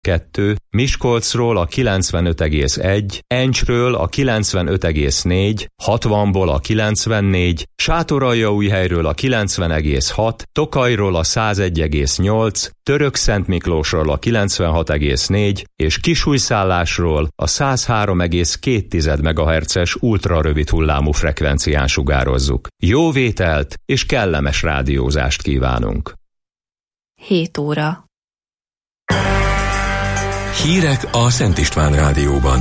2, Miskolcról a 95,1, Encsről a 95,4, 60-ból a 94, Sátoraljaújhelyről a 90,6, Tokajról a 101,8, Törökszentmiklósról a 96,4 és Kisújszállásról a 103,2 MHz-es ultrarövid hullámú frekvencián sugározzuk. Jó vételt és kellemes rádiózást kívánunk! 7 óra. Hírek a Szent István Rádióban.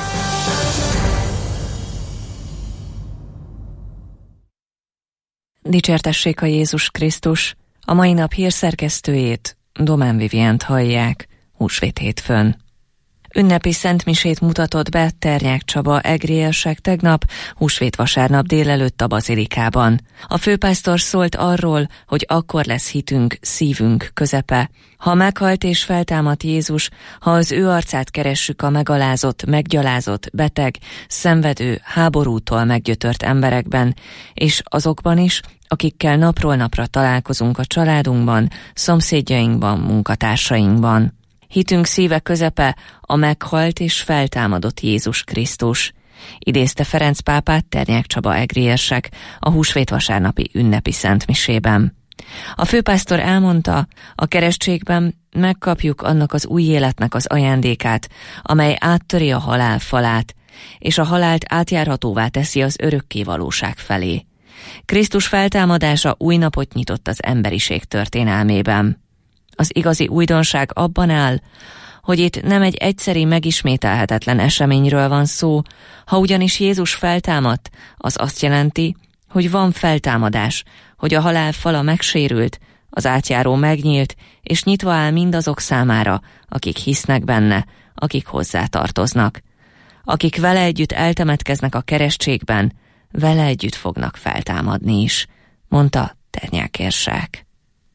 Dicsértessék a Jézus Krisztus! A mai nap hírszerkesztőjét, Domán Vivient hallják, húsvét hétfőn. Ünnepi szentmisét mutatott be Ternyák Csaba egriérsek tegnap, húsvét vasárnap délelőtt a bazilikában. A főpásztor szólt arról, hogy akkor lesz hitünk, szívünk közepe. Ha meghalt és feltámadt Jézus, ha az ő arcát keressük a megalázott, meggyalázott, beteg, szenvedő, háborútól meggyötört emberekben, és azokban is, akikkel napról napra találkozunk a családunkban, szomszédjainkban, munkatársainkban. Hitünk szíve közepe a meghalt és feltámadott Jézus Krisztus, idézte Ferenc pápát Ternyák Csaba egriérsek a húsvét vasárnapi ünnepi szentmisében. A főpásztor elmondta, a keresztségben megkapjuk annak az új életnek az ajándékát, amely áttöri a halál falát, és a halált átjárhatóvá teszi az örökké valóság felé. Krisztus feltámadása új napot nyitott az emberiség történelmében. Az igazi újdonság abban áll, hogy itt nem egy egyszeri megismételhetetlen eseményről van szó, ha ugyanis Jézus feltámadt, az azt jelenti, hogy van feltámadás, hogy a halál fala megsérült, az átjáró megnyílt, és nyitva áll mindazok számára, akik hisznek benne, akik hozzá tartoznak. Akik vele együtt eltemetkeznek a keresztségben, vele együtt fognak feltámadni is, mondta Ternyák érsek.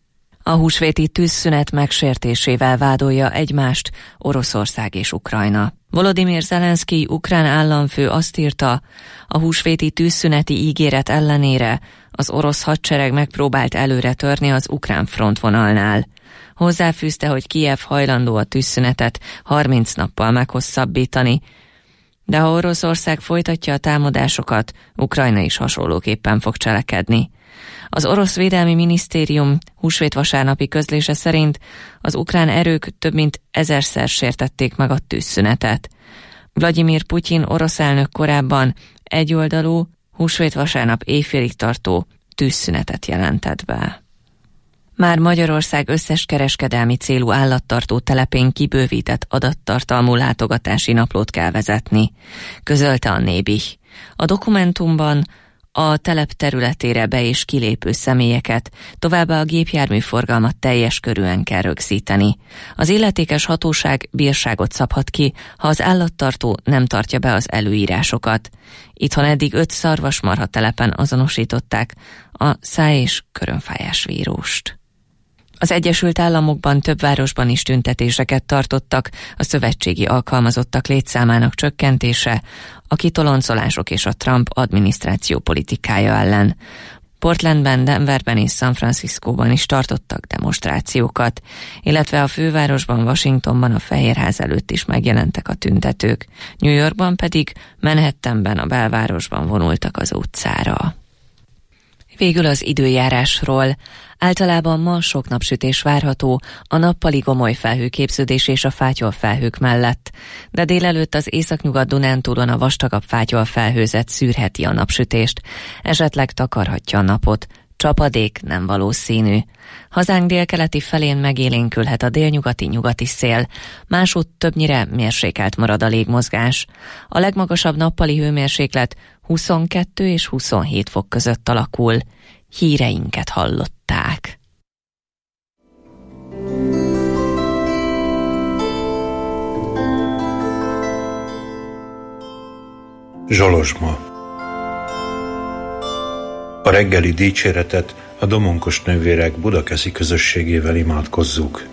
A húsvéti tűzszünet megsértésével vádolja egymást Oroszország és Ukrajna. Volodymyr Zelenszkij ukrán államfő azt írta, a húsvéti tűzszüneti ígéret ellenére az orosz hadsereg megpróbált előre törni az ukrán frontvonalnál. Hozzáfűzte, hogy Kijev hajlandó a tűzszünetet 30 nappal meghosszabbítani, de ha Oroszország folytatja a támadásokat, Ukrajna is hasonlóképpen fog cselekedni. Az orosz védelmi minisztérium húsvét vasárnapi közlése szerint az ukrán erők több mint 1000-szer sértették meg a tűzszünetet. Vladimir Putyin orosz elnök korábban egyoldalú, húsvét vasárnap éjfélig tartó tűzszünetet jelentett be. Már Magyarország összes kereskedelmi célú állattartó telepén kibővített adattartalmú látogatási naplót kell vezetni, közölte a Nébih. A dokumentumban a telep területére be- és kilépő személyeket, továbbá a gépjárműforgalmat teljes körűen kell rögzíteni. Az illetékes hatóság bírságot szabhat ki, ha az állattartó nem tartja be az előírásokat. Itthon eddig 5 szarvasmarha telepen azonosították a száj- és körömfájás vírust. Az Egyesült Államokban több városban is tüntetéseket tartottak a szövetségi alkalmazottak létszámának csökkentése, a kitoloncolások és a Trump adminisztráció politikája ellen. Portlandben, Denverben és San Franciscóban is tartottak demonstrációkat, illetve a fővárosban, Washingtonban a Fehérház előtt is megjelentek a tüntetők. New Yorkban pedig Manhattanben, a belvárosban vonultak az utcára. Végül az időjárásról. Általában ma sok napsütés várható, a nappali gomoly felhőképződés és a fátyolfelhők mellett, de délelőtt az északnyugat-Dunántúlon a vastagabb fátyolfelhőzet szűrheti a napsütést, esetleg takarhatja a napot, csapadék nem valószínű. Hazánk délkeleti felén megélénkülhet a délnyugati-nyugati szél, másútt többnyire mérsékelt marad a légmozgás. A legmagasabb nappali hőmérséklet 22 és 27 fok között alakul. Híreinket hallották. Zsolozsma. A reggeli dicséretet a Domonkos nővérek budakeszi közösségével imádkozzuk.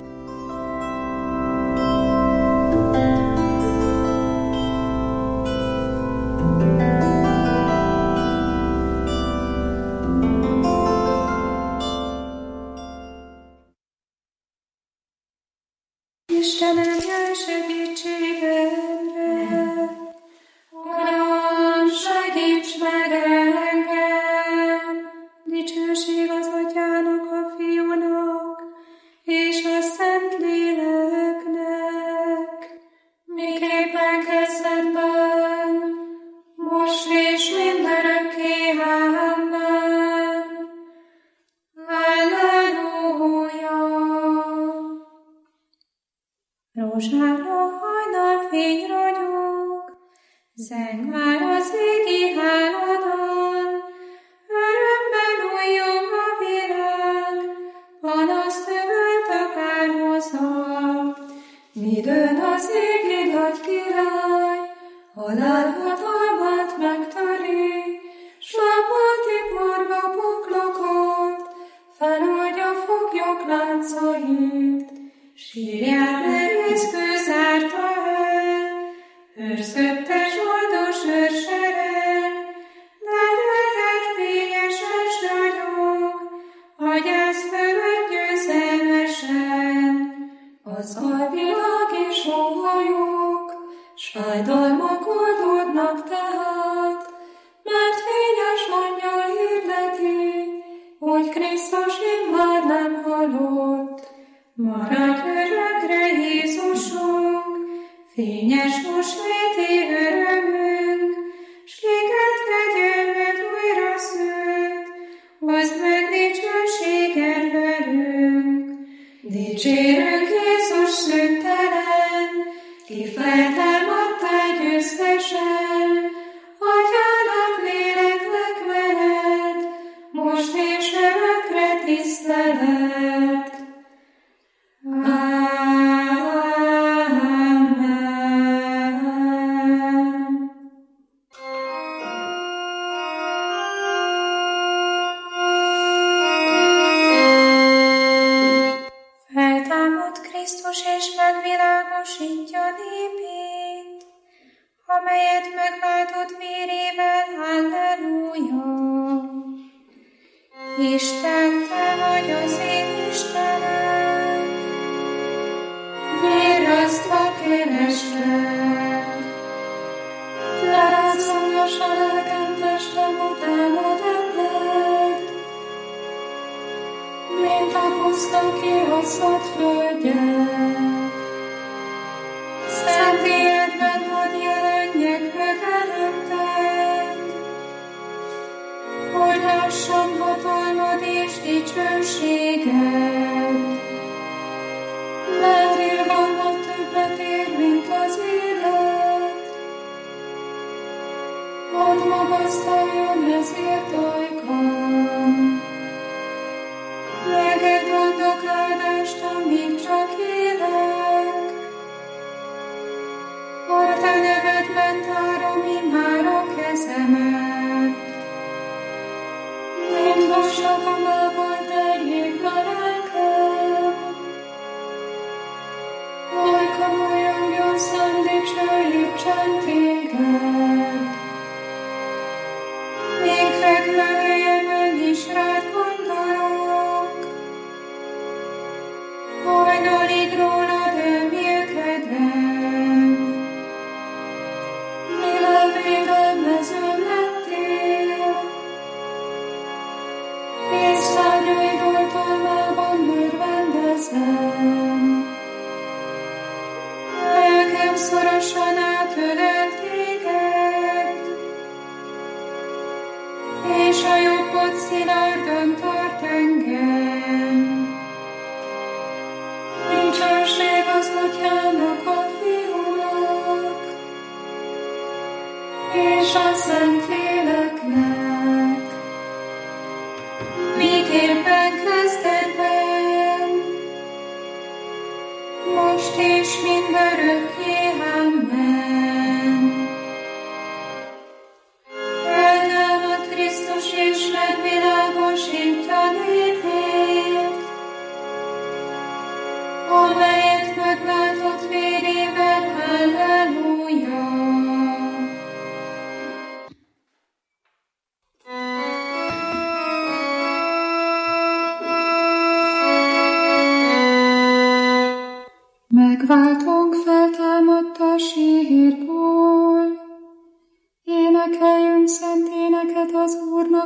Istenem, jöjj!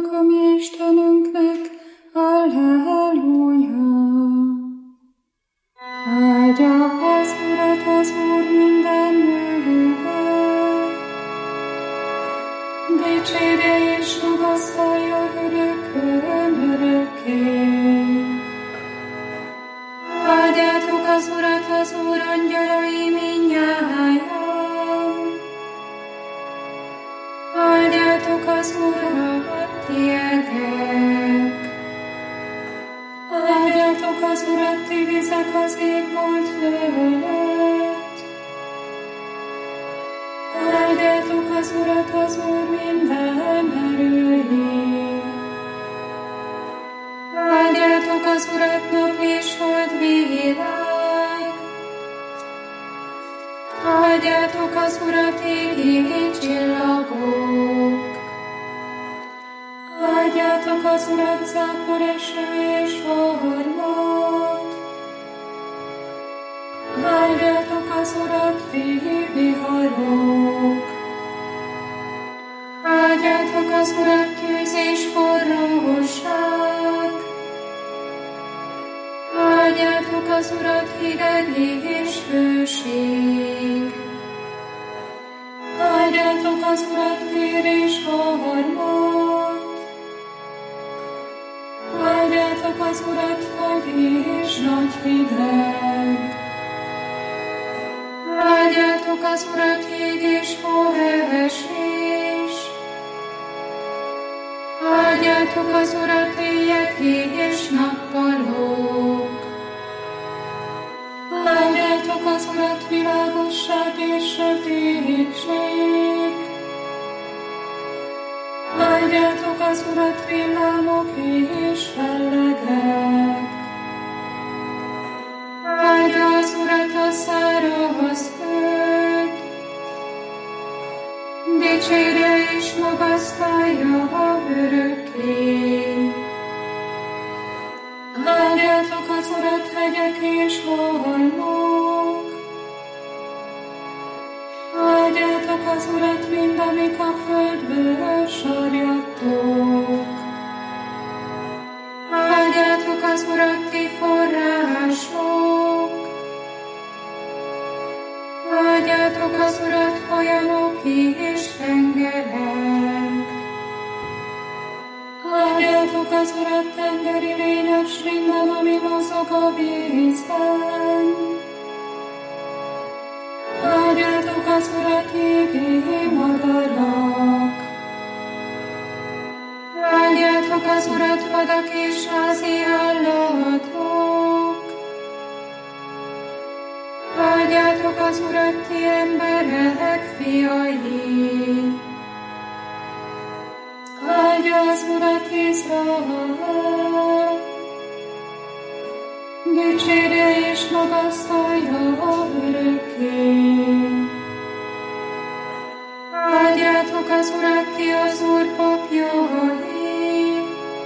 Urunk, a mi Istenünknek. Halleluja! Áldja az Urat az Úr minden műve, dicsérje és magasztalja örökkön örökké. Áldjátok az Urat, az Úr angyalai mindnyájan. Áldjátok az Urat, ti egek. Áldjátok az Urat, ti vizek az égbolt fölött. Áldjátok az Urat, az Úr minden erői. Áldjátok az Urat, nap és hold világ. Áldjátok az Urat, égi csillagok. Áldjátok az Urat, zápor, eső és harmat. Áldjátok az Urat, viharok. Áldjátok az Urat, tűz és forróság. Áldjátok az Urat, hideg és hőség. Áldjátok az Urat, tér és harmat. Áldjátok az Urat, fagy és nagy hideg. Áldjátok az Urat, jég és hóesés. Áldjátok az Urat, éjjel és nappalok. Áldjátok az Urat, világosság és sötétség. Áldjátok az Urat, villámok és fellegek. Áldja az Urat a száraz föld. Dicsérje és magasztalja örökké. Áldjátok az Urat, hegyek és halmok. Áldjátok az Urat, mind amik a földből sarjadtok. Áldjátok az Urat, ti források. Áldjátok az Urat, folyamok és tengerek. Áldjátok az Urat, tengeri lények, s minden, ami mozog a vízben. Áldjátok az Urat, égi madarak. Áldjátok az Urat, vadak és házi állatok. Áldjátok az Urat, ti emberek fiai. Áldja az Urat, Izrael. Dicsérje és magasztalja örökké. Áldjátok az Urat, ti az Úr papjai.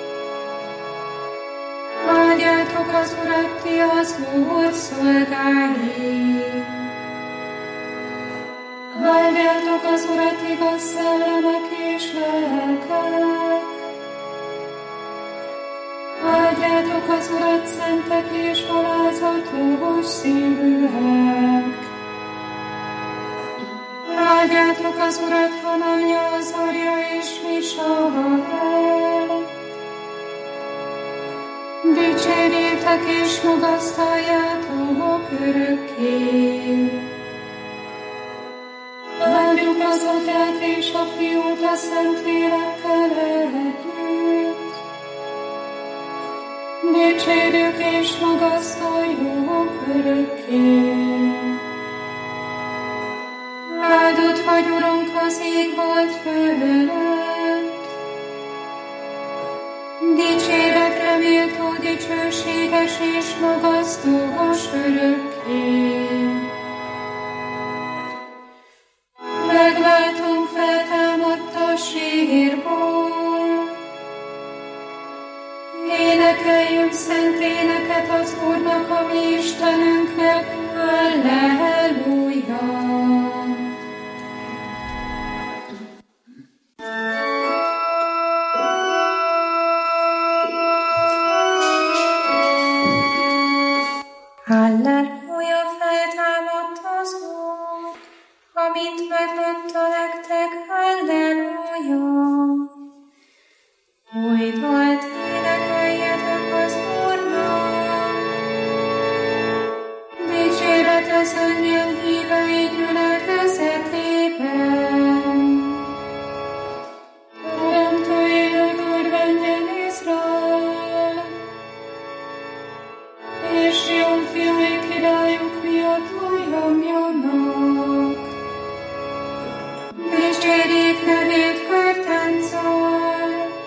Áldjátok az Urat, ti az Úr szolgái. Áldjátok az Urat, igaz szellemek és lelkek. Áldjátok az Urat, szentek és alázatos szívűek. Áldjátok az Urat, Hananja, Azarja és Misael. Dicsérjétek és magasztaljátok örökké. Áldjuk az Atyát és a Fiút a Szentlélekkel együtt. Dicsérjük és magasztaljuk örökké. Áldott vagy, Urunk, az égbolt fölött. Dicséretre méltó, dicsőséges és magasztos örökké. Megváltunk, feltámadt a sírból. Énekeljünk szent éneket az Úrnak, a mi Istenünknek. Halleluja! amint megmondta nektek, halleluja. Új dalt énekeljetek az Úrnak, dicséret az önnyel hívei gyülekezetében. Teremtőjének örvendjen Izrael, és Sion fiai királyuk miatt újjongjanak. Dicsérjék nevét körtánccal,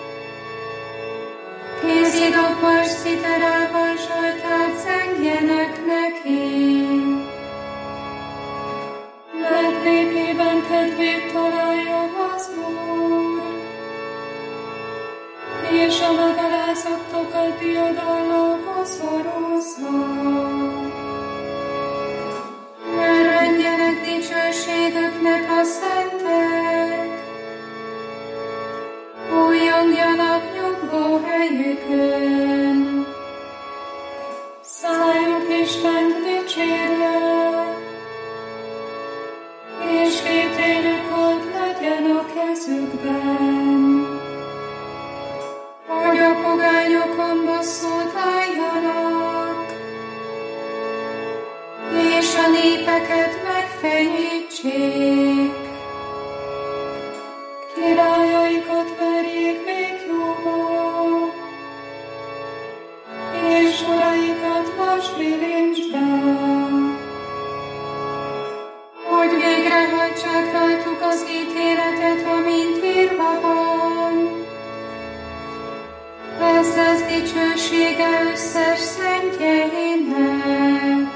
kézidobbos citerával zsoltát zengjenek neki. Mert népében kedvét találja az Úr, és a megalázottokat diadallába szorozza. Örvendjenek dicsőségüknek a szentek, újjongjanak nyugvó helyükön. Szálljuk Istent dicsérje, és kétélű kard legyen a kezükben. Hogy a pogányokon bosszút álljanak, és a népeket megfenyítsék. Királyaikat verjék békjóba, és uraikat vasbilincsbe, hogy végrehajtsák rajtuk az ítéletet, amint írva van. Ez lesz dicsősége összes szentjeinek.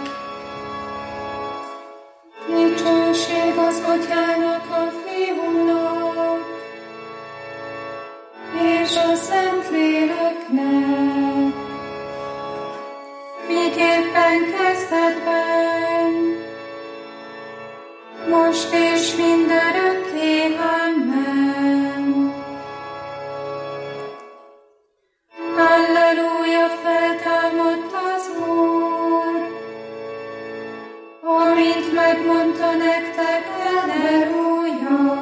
Dicsőség az Atyának, a Fiúnak, és a Szentléleknek. Miképpen kezdetben, most és mindörökké. Amen. Halleluja, feltámadt az Úr, amint megmondta nektek, halleluja.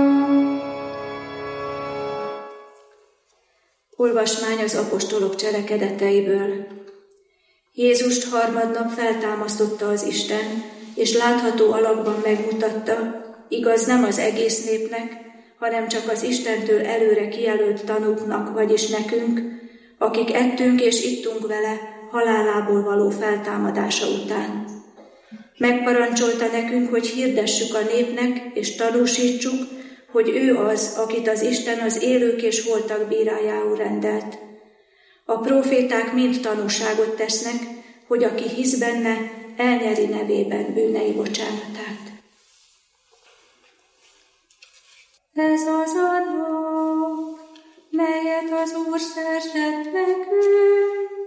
Olvasmány az apostolok cselekedeteiből. Jézust harmadnap feltámasztotta az Isten, és látható alakban megmutatta, igaz nem az egész népnek, hanem csak az Istentől előre kijelölt tanúknak, vagyis nekünk, akik ettünk és ittunk vele halálából való feltámadása után. Megparancsolta nekünk, hogy hirdessük a népnek, és tanúsítsuk, hogy ő az, akit az Isten az élők és holtak bírájául rendelt. A próféták mind tanúságot tesznek, hogy aki hisz benne, elnyeri nevében bűnei bocsánatát. Ez az a nap, melyet az Úr szerzett nekünk,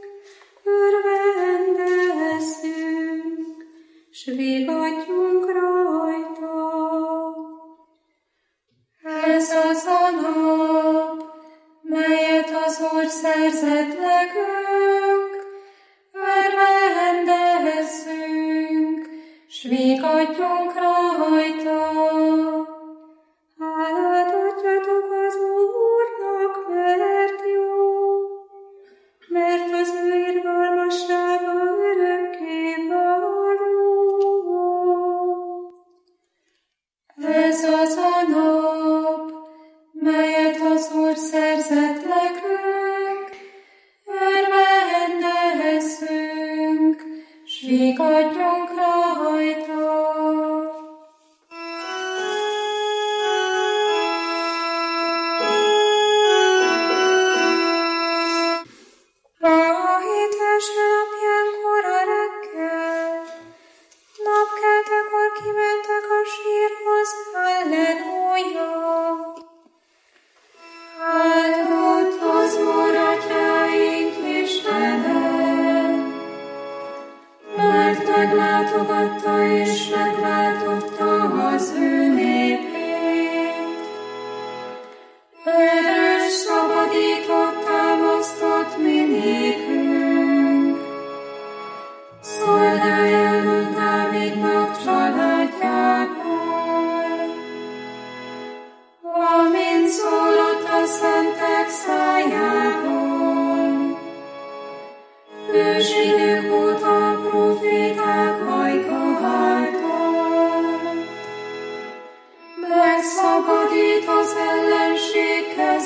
örvendezzünk, s vigadjunk rajta. Ez az a nap, melyet az Úr szerzett nekünk, örvendezzünk, s vigadjunk rajta. Hálát adjatok az Úrnak, mert jó, mert az ő irgalmassága örökké való. Ez az a nap, melyet az Úr szerzett nekünk, örvendezzünk, s vigadjunk rajta. Napkeltekor kimentek a sírhoz, halleluja!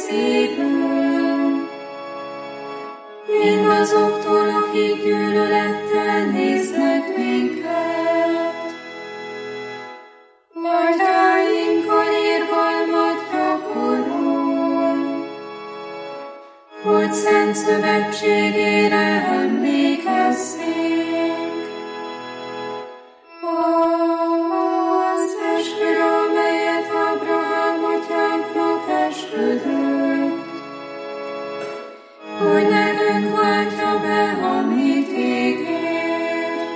kezéből. Mindazoktól, akik gyűlölettel néznek minket, atyáinkkal irgalmat gyakorol, hogy szent szövetségére emlékezzék. Az esküre, amelyet Ábrahám atyánknak esküdött, hogy nekünk váltja be, amit ígért.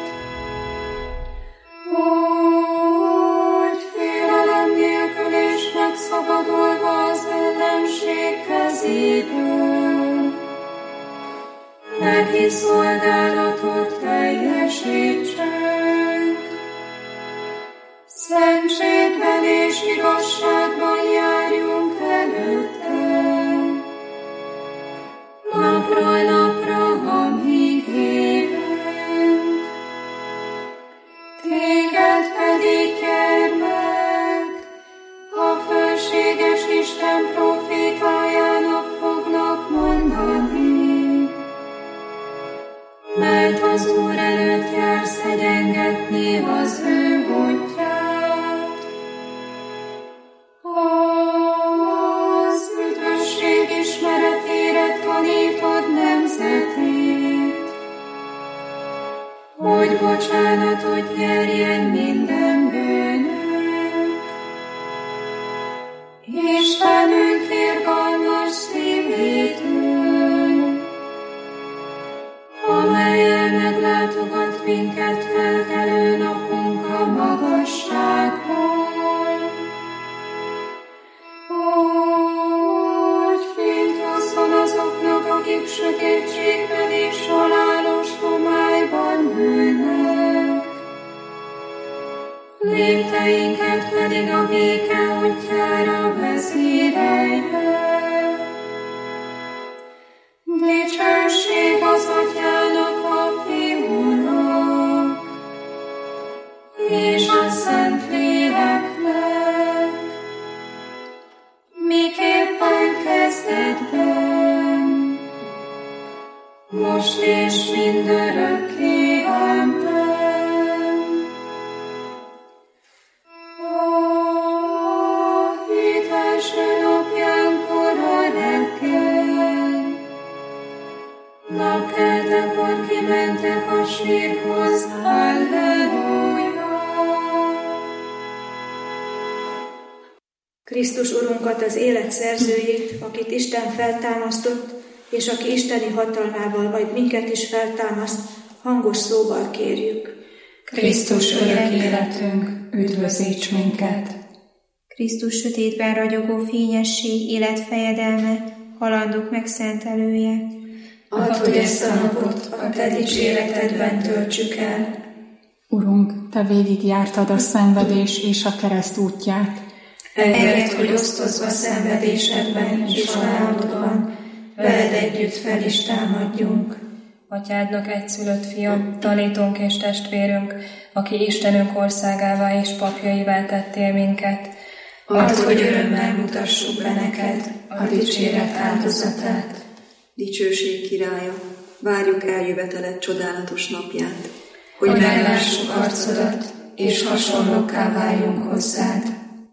Hogy félelem nélkül és megszabadulva az ellenség kezéből, neki szolgálatot teljesítsünk. Szentségben és igazságban járjunk előtte, napról napra, amíg élünk. Téged pedig, gyermek, a fölséges Isten profétájának fognak mondani, mert az Úr előtt jársz egyengetni az ő útját. Az üdvösség ismeretére tanítod nemzetét, hogy bocsánatot nyerjen minden bűnünk. Istenünk irgalmas szívétől, amellyel meglátogat minket felkelő napunk a magasságból, hogy fényt hozzon azoknak, akik sötétségben és halálos homályban ülnek, lépteinket pedig a béke útjára vezérelje. Dicsőség az Atyának, a Fiúnak, és a Szentléleknek, miképpen kezdetben, most és mindörökké. Amen. A hét első napjánkor a reggel, napkeltekor kimentek a sírhoz, halleluja! Krisztus Urunkat, az élet szerzőjét, akit Isten feltámasztott, és aki isteni hatalmával majd minket is feltámaszt, hangos szóval kérjük. Krisztus örök életünk, üdvözíts minket! Krisztus sötétben ragyogó fényesség, élet fejedelme, halandók megszentelője. Add, hogy ezt a napot a te dicséretedben töltsük el. Urunk, te végigjártad a szenvedés és a kereszt útját. Engedd, hogy osztozva szenvedésedben és halálodban veled együtt fel is támadjunk. Atyádnak egyszülött fia, tanítónk és testvérünk, aki Istenünk országává és papjaivá tettél minket. Add, hogy örömmel mutassuk be neked a dicséret áldozatát. Dicsőség királya, várjuk eljöveteled csodálatos napját, hogy meglássuk arcodat, és hasonlókká váljunk hozzád.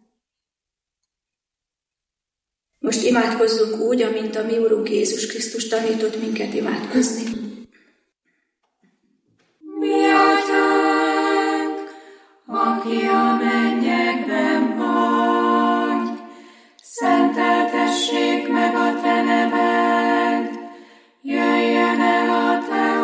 Most imádkozzunk úgy, amint a mi Urunk Jézus Krisztus tanított minket imádkozni. Mi Atyánk, aki a mennyekben vagy, szenteltessék meg a te neved, jöjjön el a te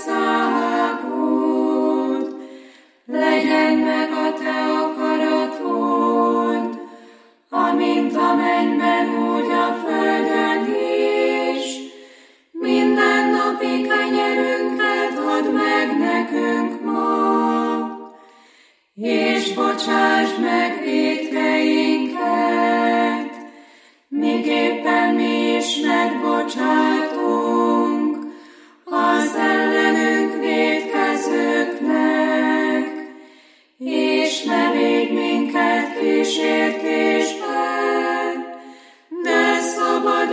országod, legyen meg a te akaratod, amint a mennyben, úgy a földön is. Mindennapi kenyerünket add meg nekünk ma, és bocsásd meg vétkeinket, miképpen mi is megbocsátunk az ellenünk vétkezőknek, és ne védj minket kísértésbe, de szabadíts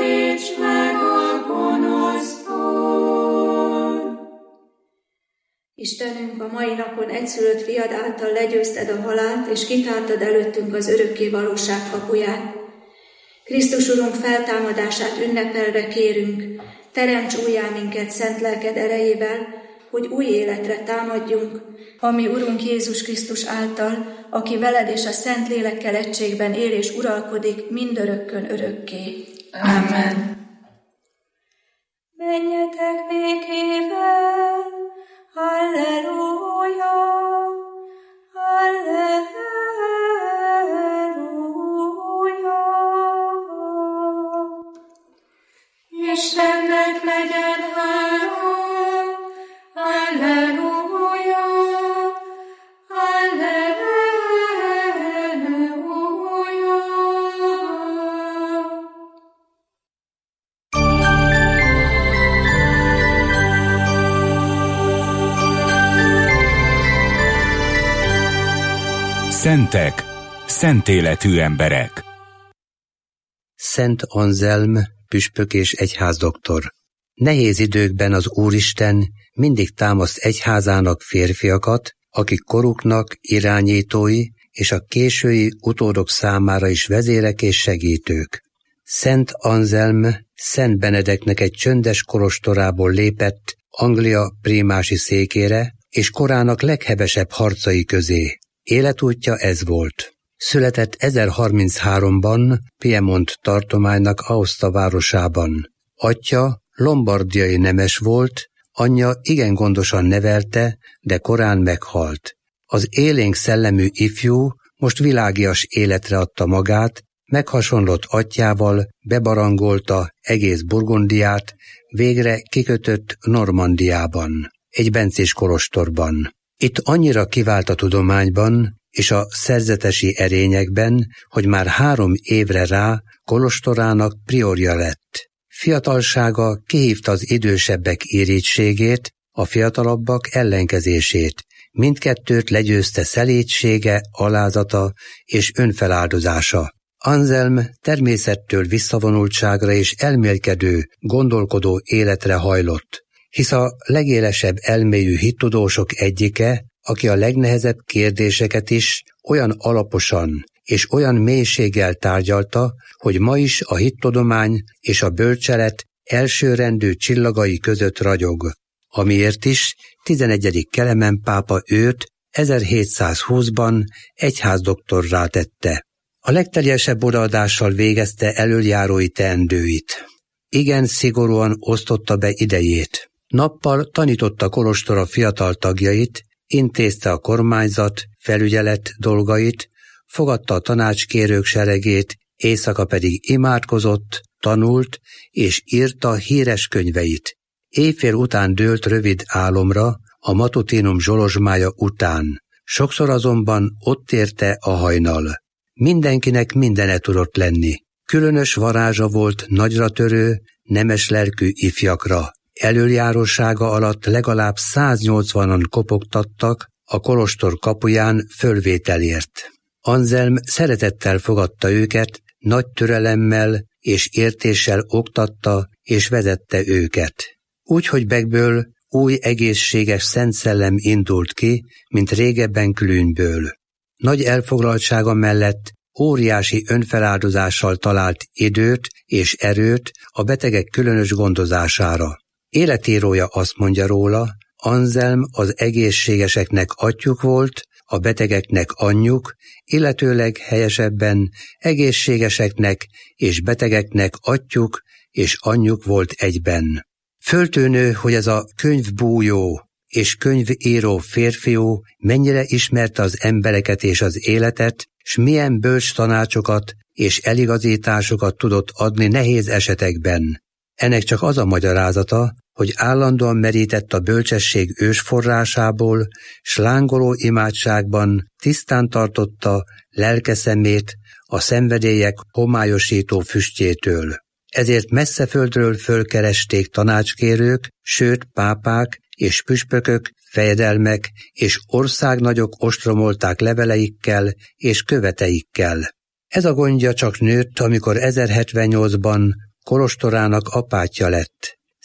Istenünk, a mai napon egyszülött fiad által legyőzted a halált, és kitártad előttünk az örökké valóság kapuját. Krisztus Urunk feltámadását ünnepelve kérünk, teremts újjá minket szent lelked erejével, hogy új életre támadjunk, ami Urunk Jézus Krisztus által, aki veled és a Szent Lélekkel egységben él és uralkodik mindörökkön örökké. Amen. Menjetek békével, halleluja, halleluja. Istennek legyen háló, halleluja, halleluja. Szentek, szentéletű emberek. Szent Anzelm, püspök és egyházdoktor. Nehéz időkben az Úristen mindig támaszt egyházának férfiakat, akik koruknak irányítói és a késői utódok számára is vezérek és segítők. Szent Anzelm Szent Benedeknek egy csöndes kolostorából lépett Anglia primási székére, és korának leghevesebb harcai közé. Életútja ez volt. Született 1033-ban Piemont tartománynak Aosta városában. Atyja lombardiai nemes volt, anyja igen gondosan nevelte, de korán meghalt. Az élénk szellemű ifjú most világias életre adta magát, meghasonlott atyjával bebarangolta egész Burgundiát, végre kikötött Normandiában, egy bencés kolostorban. Itt annyira kivált a tudományban és a szerzetesi erényekben, hogy már 3 évre rá kolostorának priorja lett. Fiatalsága kihívta az idősebbek irítségét, a fiatalabbak ellenkezését. Mindkettőt legyőzte szelídsége, alázata és önfeláldozása. Anzelm természettől visszavonultságra és elmélkedő, gondolkodó életre hajlott, hisz a legélesebb elmélyű hittudósok egyike, aki a legnehezebb kérdéseket is olyan alaposan és olyan mélységgel tárgyalta, hogy ma is a hittudomány és a bölcselet elsőrendű csillagai között ragyog, amiért is 11. Kelemen pápa őt 1720-ban egyházdoktorrá tette. A legteljesebb odaadással végezte elöljárói teendőit. Igen szigorúan osztotta be idejét. Nappal tanította kolostora fiatal tagjait, intézte a kormányzat, felügyelet dolgait, fogadta a tanácskérők seregét, éjszaka pedig imádkozott, tanult és írta híres könyveit. Éjfél után dőlt rövid álomra, a matutinum zsolozsmája után. Sokszor azonban ott érte a hajnal. Mindenkinek mindene tudott lenni. Különös varázsa volt nagyra törő, nemes lelkű ifjakra. Elöljárósága alatt legalább 180-an kopogtattak a kolostor kapuján fölvételért. Anzelm szeretettel fogadta őket, nagy türelemmel és értéssel oktatta és vezette őket. Úgy, Beckből új egészséges szent szellem indult ki, mint régebben Clunyből. Nagy elfoglaltsága mellett óriási önfeláldozással talált időt és erőt a betegek különös gondozására. Életírója azt mondja róla, Anzelm az egészségeseknek atyjuk volt, a betegeknek anyjuk, illetőleg helyesebben egészségeseknek és betegeknek atyjuk és anyjuk volt egyben. Föltűnő, hogy ez a könyvbújó és könyvíró férfiú mennyire ismerte az embereket és az életet, s milyen bölcs tanácsokat és eligazításokat tudott adni nehéz esetekben. Ennek csak az a magyarázata, hogy állandóan merített a bölcsesség ősforrásából, s lángoló imádságban tisztán tartotta lelke szemét a szenvedélyek homályosító füstjétől. Ezért messze földről fölkeresték tanácskérők, sőt pápák és püspökök, fejedelmek és országnagyok ostromolták leveleikkel és követeikkel. Ez a gondja csak nőtt, amikor 1078-ban kolostorának apátja lett.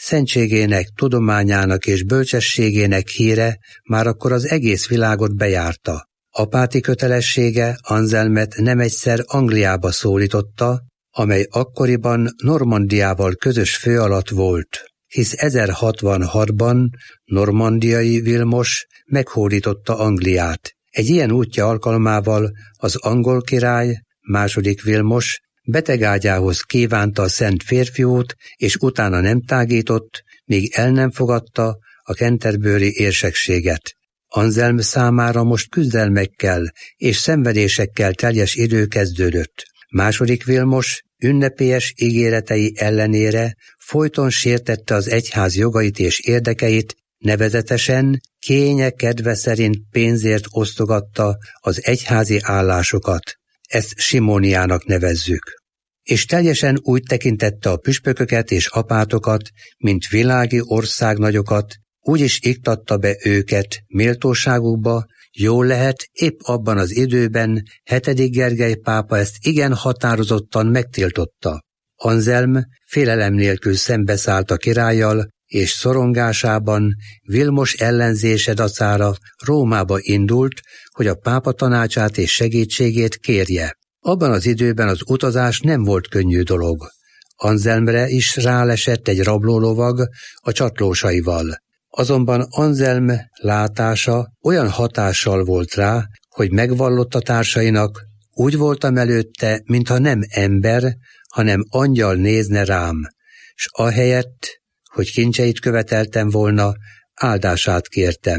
szentségének, tudományának és bölcsességének híre már akkor az egész világot bejárta. Apáti kötelessége Anselmet nem egyszer Angliába szólította, amely akkoriban Normandiával közös fő alatt volt, hisz 1066-ban normandiai Vilmos meghódította Angliát. Egy ilyen útja alkalmával az angol király, második Vilmos betegágyához kívánta a szent férfiút, és utána nem tágított, míg el nem fogadta a canterbury érsekséget. Anselm számára most küzdelmekkel és szenvedésekkel teljes idő kezdődött. Második Vilmos ünnepélyes ígéretei ellenére folyton sértette az egyház jogait és érdekeit, nevezetesen kénye kedve szerint pénzért osztogatta az egyházi állásokat. Ezt simóniának nevezzük. És teljesen úgy tekintette a püspököket és apátokat, mint világi országnagyokat, úgy is iktatta be őket méltóságukba. Jól lehet, épp abban az időben 7. Gergely pápa ezt igen határozottan megtiltotta. Anselm félelem nélkül szembeszállt a királlyal, és szorongásában Vilmos ellenzése dacára Rómába indult, hogy a pápa tanácsát és segítségét kérje. Abban az időben az utazás nem volt könnyű dolog. Anselmre is rálesett egy rablólovag a csatlósaival. Azonban Anselm látása olyan hatással volt rá, hogy megvallotta társainak: úgy voltam előtte, mintha nem ember, hanem angyal nézne rám, s ahelyett, hogy kincseit követeltem volna, áldását kértem.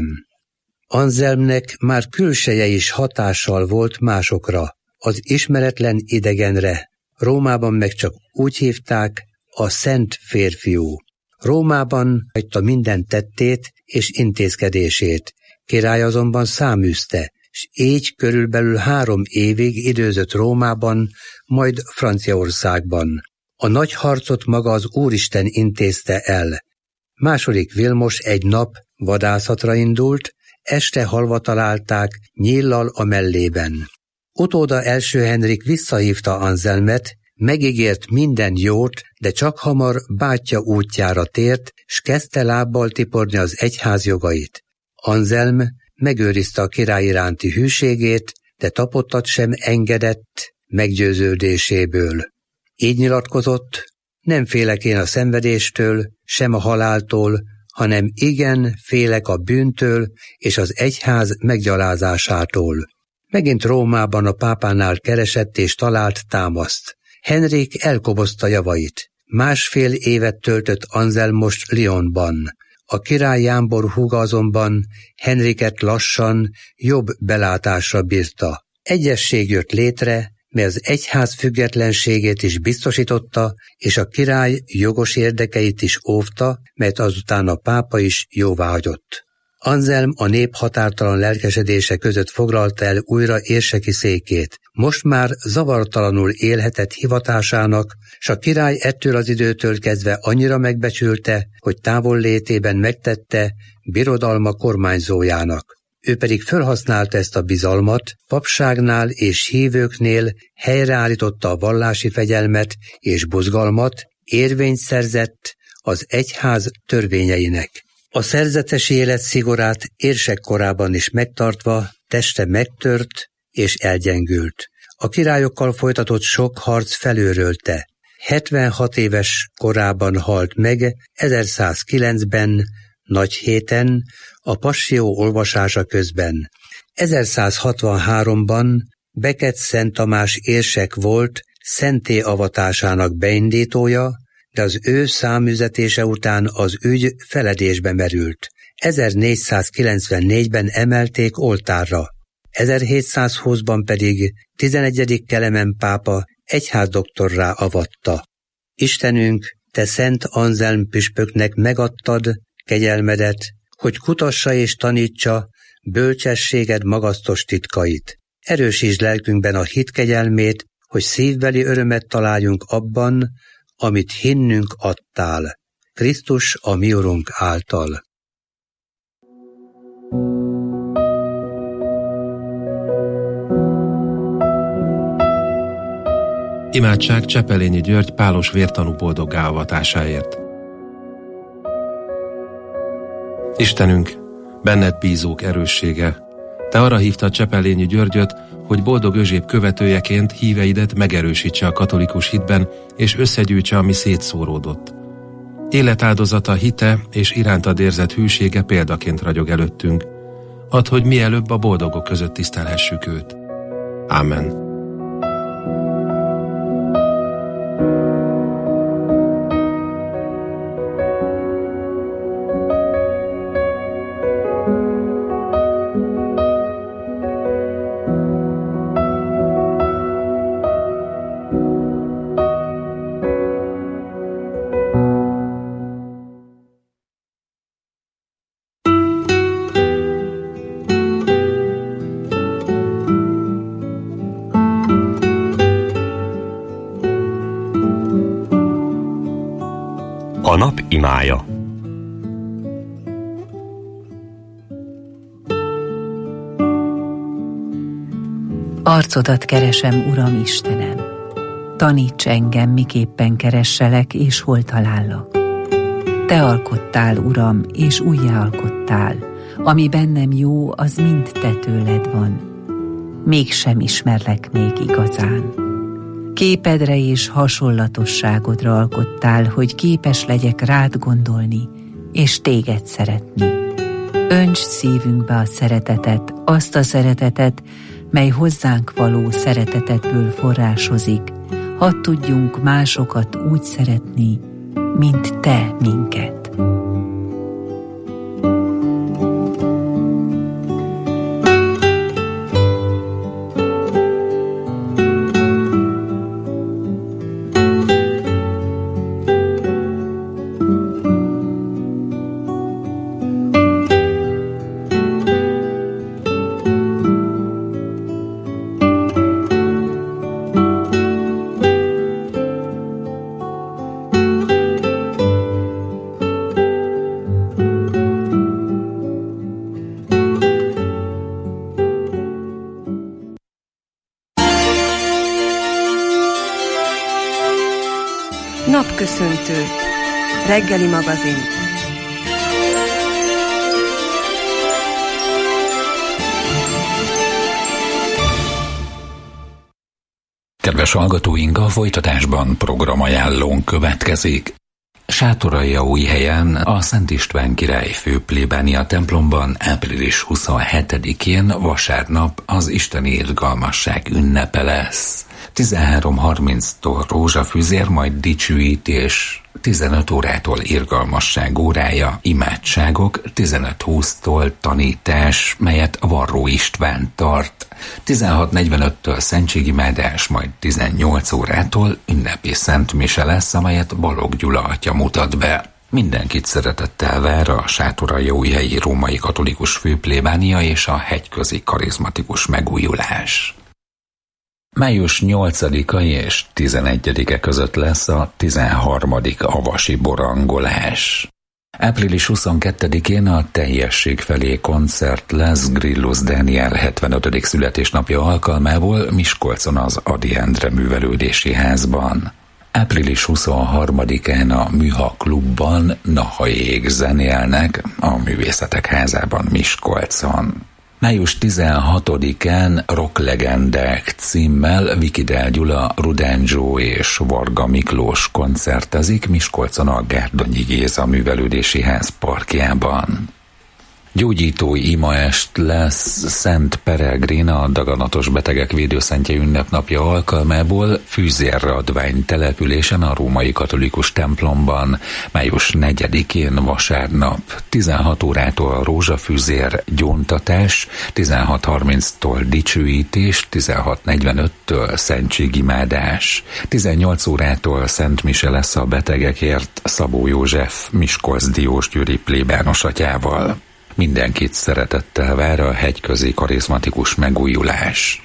Anselmnek már külseje is hatással volt másokra, az ismeretlen idegenre. Rómában meg csak úgy hívták, a szent férfiú. Rómában hagyta minden tettét és intézkedését. Király azonban száműzte, s így körülbelül 3 évig időzött Rómában, majd Franciaországban. A nagy harcot maga az Úristen intézte el. Második Vilmos egy nap vadászatra indult, este halva találták nyíllal a mellében. Utóda első Henrik visszahívta Anselmet, megígért minden jót, de csak hamar bátyja útjára tért, s kezdte lábbal tiporni az egyház jogait. Anselm megőrizte a király iránti hűségét, de tapottat sem engedett meggyőződéséből. Így nyilatkozott: nem félek én a szenvedéstől, sem a haláltól, hanem igen félek a bűntől és az egyház meggyalázásától. Megint Rómában a pápánál keresett és talált támaszt. Henrik elkobozta javait. 1,5 évet töltött Anselm most Lyonban. A király Jámbor húga azonban Henriket lassan, jobb belátásra bírta. Egyesség jött létre, mely az egyház függetlenségét is biztosította, és a király jogos érdekeit is óvta, mert azután a pápa is jóváhagyott. Anselm a nép határtalan lelkesedése között foglalta el újra érseki székét. Most már zavartalanul élhetett hivatásának, s a király ettől az időtől kezdve annyira megbecsülte, hogy távollétében megtette birodalma kormányzójának. Ő pedig felhasználta ezt a bizalmat, papságnál és hívőknél helyreállította a vallási fegyelmet és buzgalmat, érvényt szerzett az egyház törvényeinek. A szerzetes élet szigorát érsek korában is megtartva teste megtört és elgyengült. A királyokkal folytatott sok harc felőrölte. 76 éves korában halt meg 1109-ben, Nagyhéten, a Passió olvasása közben. 1163-ban Becket Szent Tamás érsek volt szentté avatásának beindítója, de az ő száműzetése után az ügy feledésbe merült. 1494-ben emelték oltárra, 1720-ban pedig 11. Kelemen pápa egyházdoktorrá avatta. Istenünk, te Szent Anselm püspöknek megadtad kegyelmedet, hogy kutassa és tanítsa bölcsességed magasztos titkait. Erősítsd lelkünkben a hit kegyelmét, hogy szívbeli örömet találjunk abban, amit hinnünk adtál, Krisztus a mi Urunk által. Imádság Csepelényi György pálos vértanú boldoggá avatásáért. Istenünk, benned bízók erőssége, te arra hívtad Csepelényi Györgyöt, hogy Boldog Özséb követőjeként híveidet megerősítse a katolikus hitben, és összegyűjtse, ami szétszóródott. Életáldozata, hite és irántad érzett hűsége példaként ragyog előttünk. Add, hogy mielőbb a boldogok között tisztelhessük őt. Ámen. A nap imája. Arcodat keresem, Uram Istenem, taníts engem, miképpen keresselek, és hol talállak. Te alkottál, Uram, és újjáalkottál, ami bennem jó, az mind te tőled van. Mégsem ismerlek még igazán. Képedre és hasonlatosságodra alkottál, hogy képes legyek rád gondolni, és téged szeretni. Öntsd szívünkbe a szeretetet, azt a szeretetet, mely hozzánk való szeretetedből forrásozik, hadd tudjunk másokat úgy szeretni, mint te minket. Napköszöntő. Reggeli magazin. Kedves hallgatóink, a folytatásban programajánlónk következik. Sátoraljaújhelyen a Szent István király főplébánia templomban április 27-én vasárnap az isteni irgalmasság ünnepe lesz. 13:30-tól rózsafüzér, majd dicsőítés, 15 órától irgalmasság órája, imádságok, 15:20-tól tanítás, melyet Varró István tart, 16:45-től szentségimádás, majd 18 órától ünnepi szentmise lesz, amelyet Balogh Gyula atya mutat be. Mindenkit szeretettel vár a Sátoraljaújhelyi római katolikus főplébánia és a hegyközi karizmatikus megújulás. Május 8-a és 11-e között lesz a 13. avasi borangolás. Április 22-én a Teljesség felé koncert lesz Grillus Dániel 75. születésnapja alkalmából Miskolcon az Ady Endre művelődési házban. Április 23-án a Műha klubban Nahajék zenélnek a Művészetek házában Miskolcon. Május 16-án Rocklegendák címmel Vikidál Gyula, Rudán Zsó és Varga Miklós koncertezik Miskolcon a Gárdonyi Géza művelődési ház parkjában. Gyógyító imaest lesz Szent Peregrin, a daganatos betegek védőszentje ünnepnapja alkalmából Fűzérradvány településen a római katolikus templomban, május 4-én vasárnap 16 órától rózsafűzér gyóntatás, 16:30-tól dicsőítés, 16:45-től szentségimádás, 18 órától szentmise lesz a betegekért Szabó József Miskolc Diósgyőri plébános atyával. Mindenkit szeretettel vár a hegyközi karizmatikus megújulás.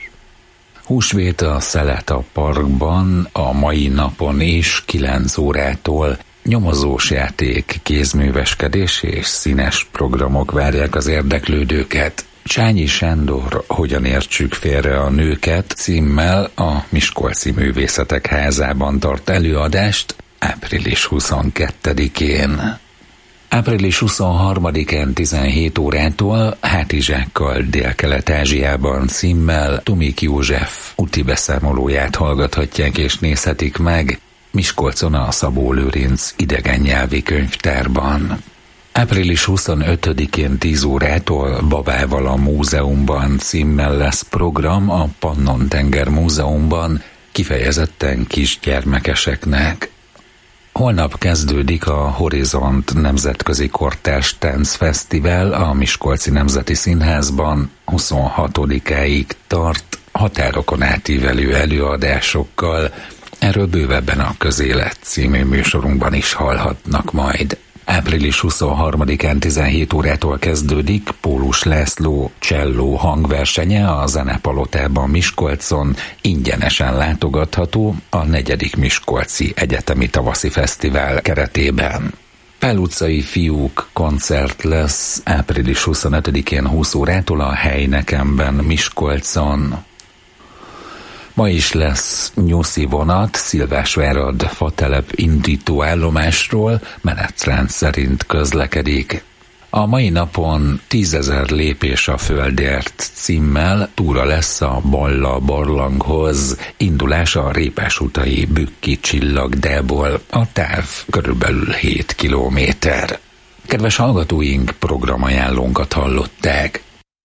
Húsvét a Szeleta parkban a mai napon is 9 órától nyomozós játék, kézműveskedés és színes programok várják az érdeklődőket. Csányi Sándor Hogyan értsük félre a nőket címmel a Miskolci Művészetek házában tart előadást április 22-én. Április 23-án 17 órától Hátizsákkal Délkelet-Ázsiában címmel Tomik József úti beszámolóját hallgathatják és nézhetik meg Miskolcon a Szabó Lőrinc idegen nyelvi könyvtárban. Április 25-én 10 órától Babával a múzeumban címmel lesz program a Pannon-tenger múzeumban, kifejezetten kisgyermekeseknek. Holnap kezdődik a Horizont Nemzetközi Kortárs Táncfesztivál a Miskolci Nemzeti Színházban, 26-áig tart határokon átívelő előadásokkal. Erről bővebben a Közélet című műsorunkban is hallhatnak majd. Április 23-án 17 órától kezdődik Pólus László cselló hangversenye a Zenepalotában Miskolcon, ingyenesen látogatható a 4. Miskolci Egyetemi Tavaszi Fesztivál keretében. Pál utcai fiúk koncert lesz április 25-én 20 órától a Helynekemben Miskolcon. Ma is lesz nyuszi vonat Szilvásvárad fatelep indító állomásról, menetrend szerint közlekedik. A mai napon 10 000 lépés a földért címmel túra lesz a Balla barlanghoz, indulás a Répásutai Bükki csillagdából, a táv körülbelül 7 kilométer. Kedves hallgatóink, programajánlónkat hallották.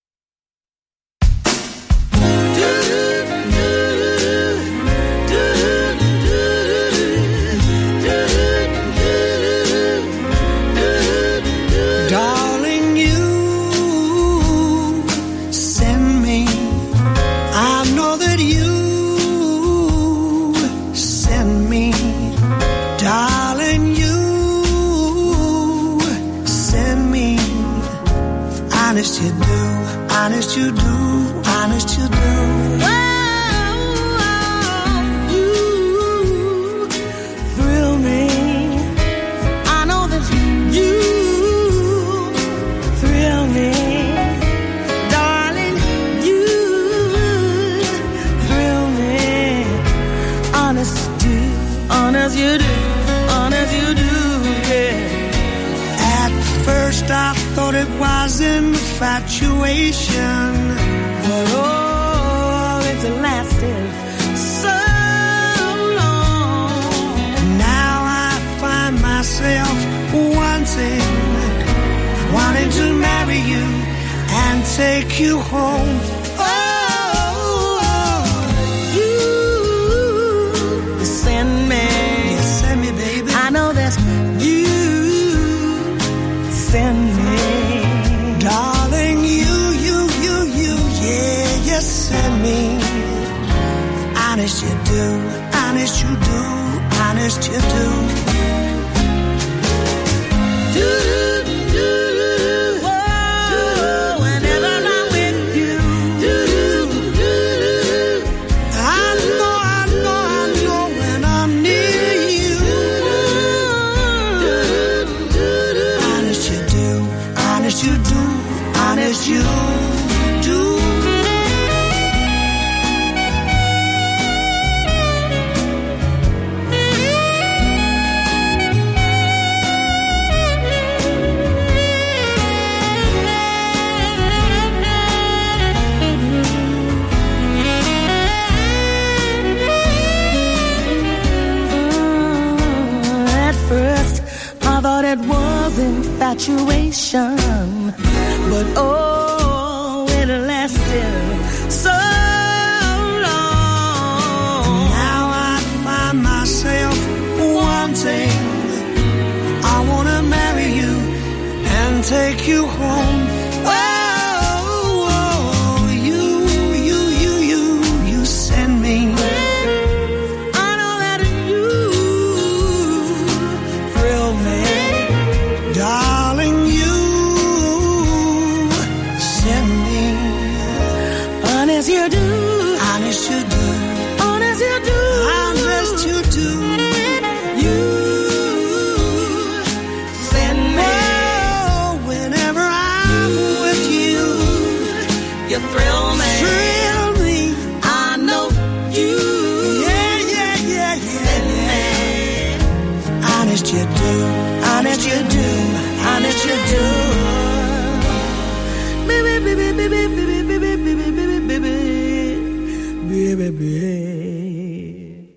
Honest you do, honest you do, honest you do. Oh, you thrill me. I know that you thrill me. Darling, you thrill me. Honest you do, honest you do, honest you do, yeah. At first I thought it was infatuation, but oh, it's lasted so long. Now I find myself wanting to marry you and take you home. Oh, you send me, you send me, baby. I know that you send me. Darling, you, yeah, you send me. Honest you do, honest you do, honest you do. Whenever I'm with you, I know when I'm near you. Honest you do, honest you do, honest you do. At first I thought it was infatuation, but oh, it lasted so long. Now I find myself wanting, I wanna marry you and take you home. Oh, you send me. I know that you thrill me. Darling, you send me. Honest you do, honest you do, honest you do, honest you do. You send me. Oh, whenever I'm with you, you thrill me. Thrill me. I know you. Yeah. Send me. Honest you do, honest you do, honest baby.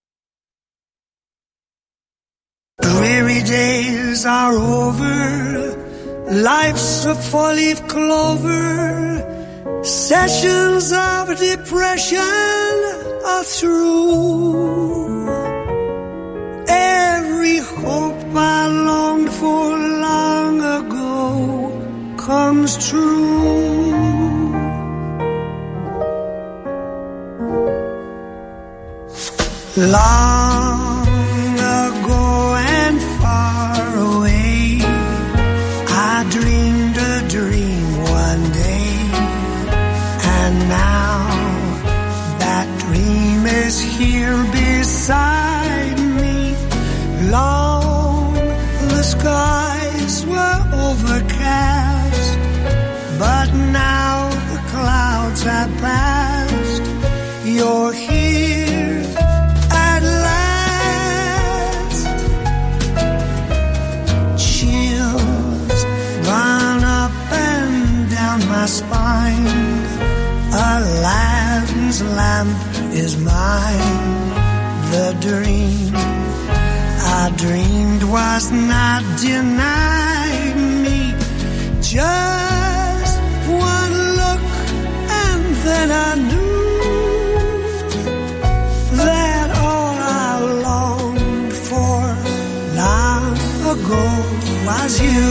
Dreary days are over, life's a four-leaf clover, sessions of depression are through. Every hope I longed for long ago comes true. Long ago and far away, I dreamed a dream one day, and now that dream is here beside me. Long the skies were overcast, but now the clouds have passed. You're here at last. Chills run up and down my spine. Aladdin's lamp is mine. The dream I dreamed was not denied me. Just one look and then I knew that all I longed for long ago was you.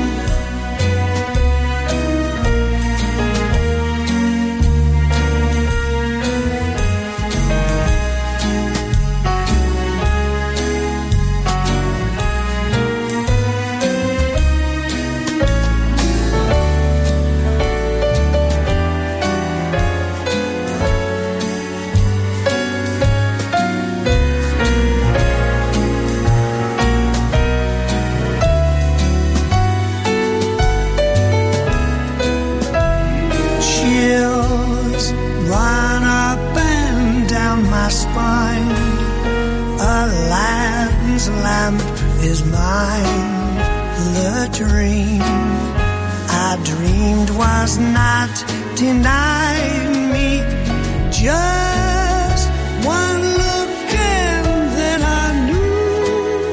Lamp is mine. The dream I dreamed was not denied me. Just one look and then I knew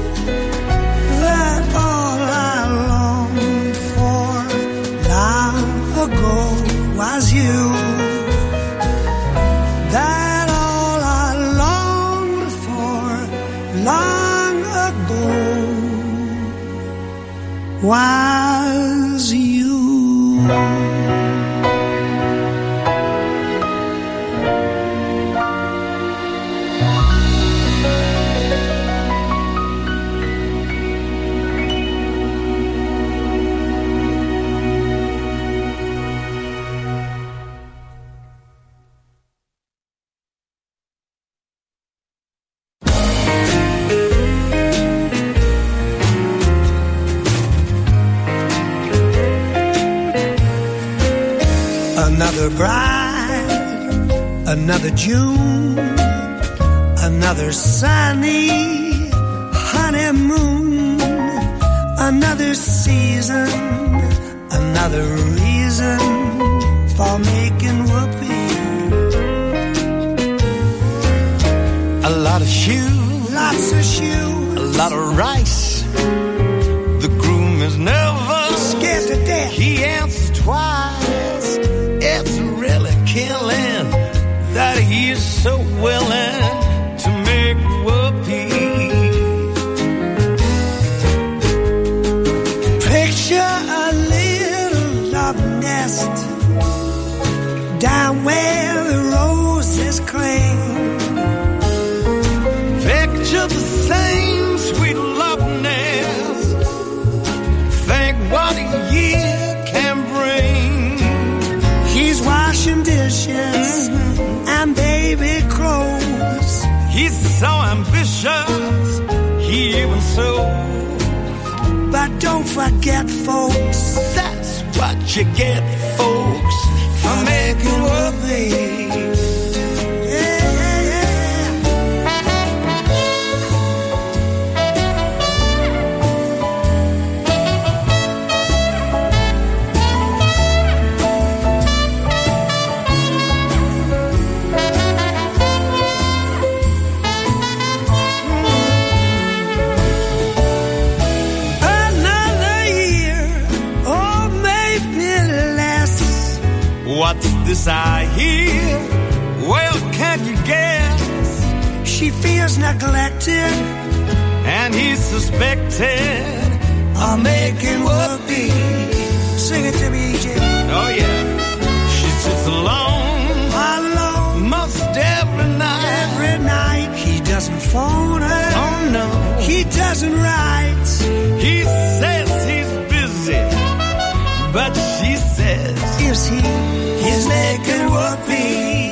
that all I longed for long ago was you. That all I longed for long ago was you. Another bride, another June, another sunny honeymoon, another season, another reason for making whoopee. A lot of shoes, lots of shoes, a lot of rice. The groom is never scared to death. He answers twice. It's really killing that he's so willing to make whoopee. Picture a little love nest down where the roses cling. Picture the same sweet love nest. Think what a year can bring. He's washing dishes and baby clothes. He's so ambitious, he even sews. But don't forget, folks, that's what you get, folks, for making whoopee. this I hear. Well, can't you guess? She feels neglected, and he's suspected of making whoopee. Sing it to me, EJ. Oh yeah. She sits alone, most every night. Every night. He doesn't phone her. Oh no. He doesn't write. He says he's busy, but she says, is he? He's making whoopee.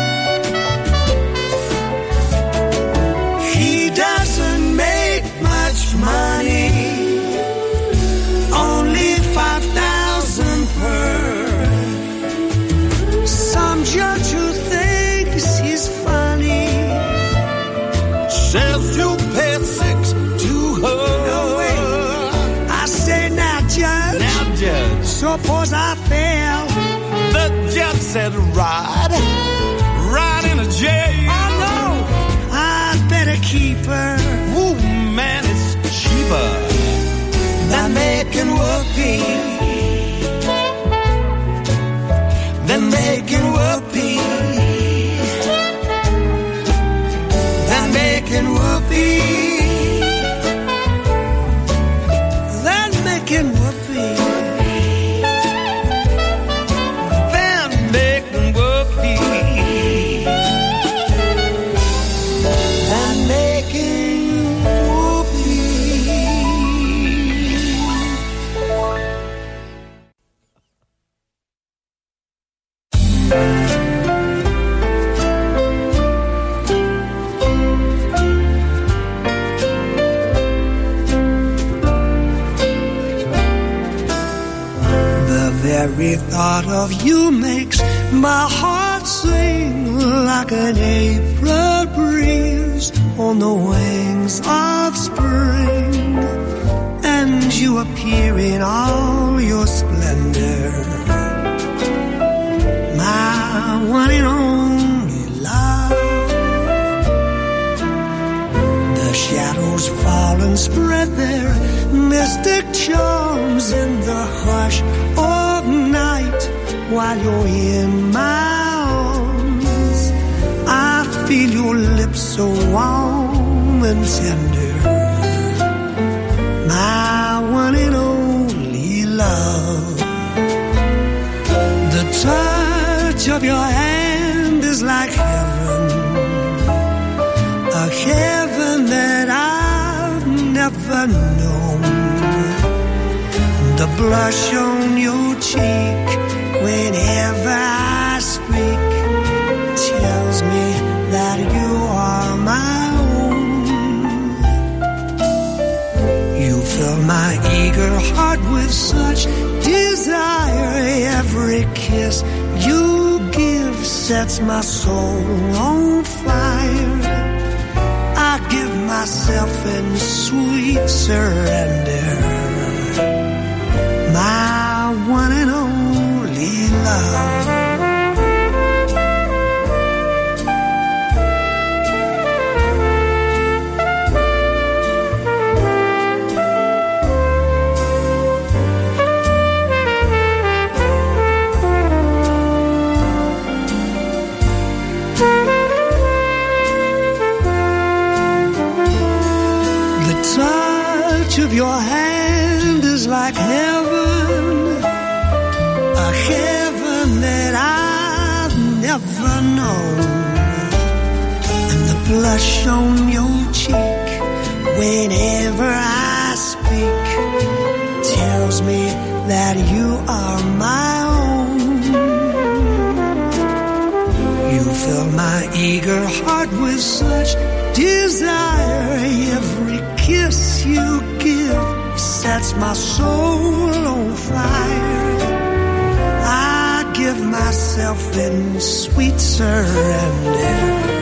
He doesn't make much money, only 5,000 per. Some judge who thinks he's funny says you pay 6 to her. No way. I say now, judge. Now, judge. Suppose I fail. The judge said, right in a jail. Oh no, I'd better keep her. Ooh, man, it's cheaper than making whoopee. Than making whoopee. Than making whoopee. Than making whoopee. Every thought of you makes my heart sing like an April breeze on the wings of spring, and you appear in all your splendor, my one and only love. The shadows fall and spread their mystic charms in the hush of night while you're in my arms. I feel your lips so warm and tender, my one and only love. The touch of your hand is like heaven, a heaven that I've never known. The blush on your cheek whenever I speak tells me that you are my own. You fill my eager heart with such desire. Every kiss you give sets my soul on fire. I give myself in sweet surrender, my one and only love. The touch of your hand is like heaven, a heaven that I've never known. And the blush on your cheek whenever I speak tells me that you are my own. You fill my eager heart with such desire. Every kiss you give sets my soul on fire. I give myself in sweet surrender,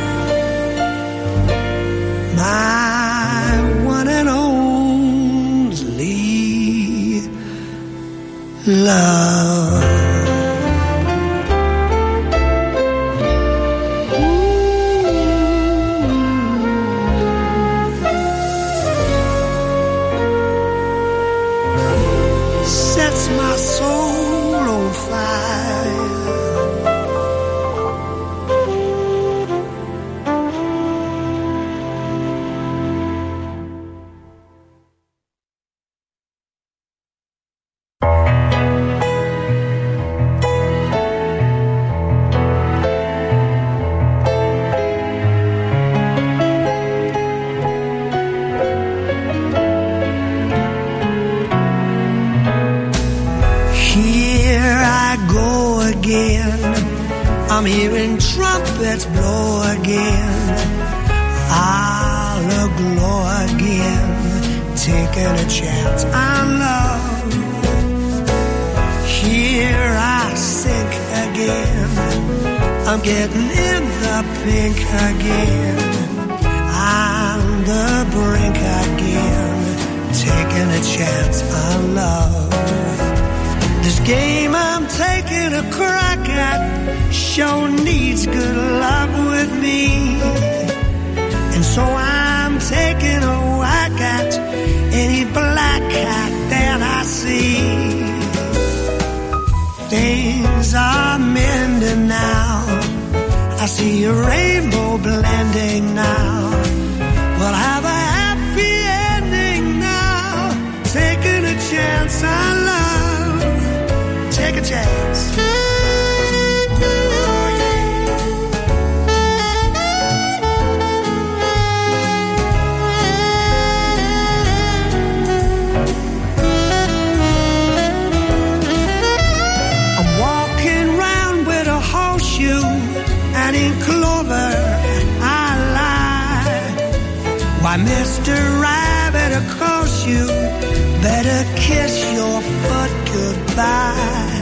my one and only love. Sets my soul on fire. I'm hearing trumpets blow again. I'll aglow again, taking a chance on love. Here I sink again, I'm getting in the pink again. On the brink again, taking a chance on love. This game I'm taking a crack at sure needs good luck with me. And so I'm taking a whack at any black cat that I see. Things are mending now, I see a rainbow blending now. We'll have a happy ending now, taking a chance on love. Take a chance. Why, Mr. Rabbit, of course you better kiss your foot goodbye.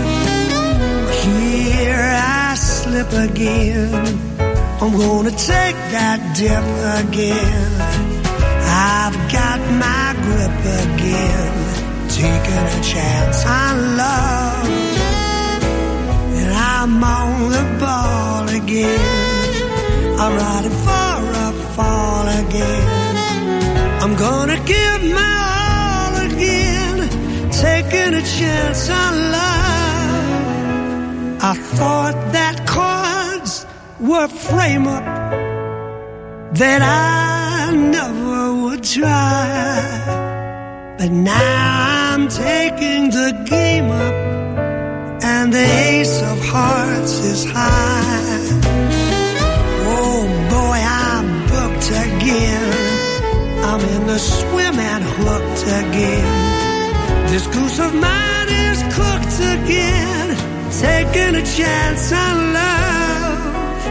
Here I slip again, I'm gonna take that dip again. I've got my grip again, taking a chance on love. And I'm on the ball again, I'm riding for a fall again. I'm gonna give my all again, taking a chance on love. I thought that cards were frame up, that I never would try. But now I'm taking the game up, and the ace of hearts is high. Oh boy, I'm booked again, I'm in the swim and hooked again. This goose of mine is cooked again, taking a chance on love.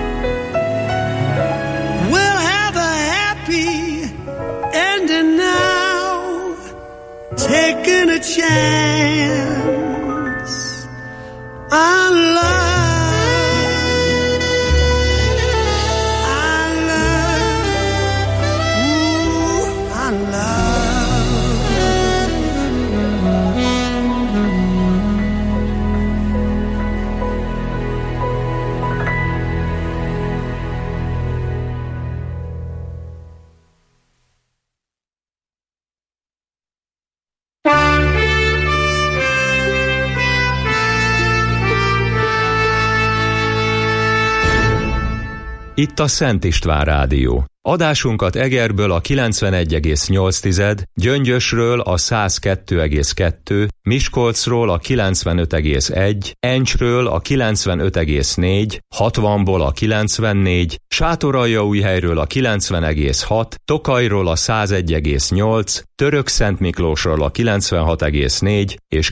We'll have a happy ending now, taking a chance on love. Itt a Szent István Rádió. Adásunkat Egerből a 91,8, Gyöngyösről a 102,2, Miskolcról a 95,1, Encsről a 95,4, 60-ból a 94, Sátoraljaújhelyről a 90,6, Tokajról a 101,8, Törökszentmiklósról a 96,4 és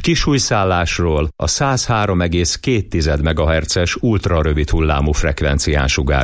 Kisújszállásról a 103,2 MHz-es ultrarövid hullámú frekvencián sugár.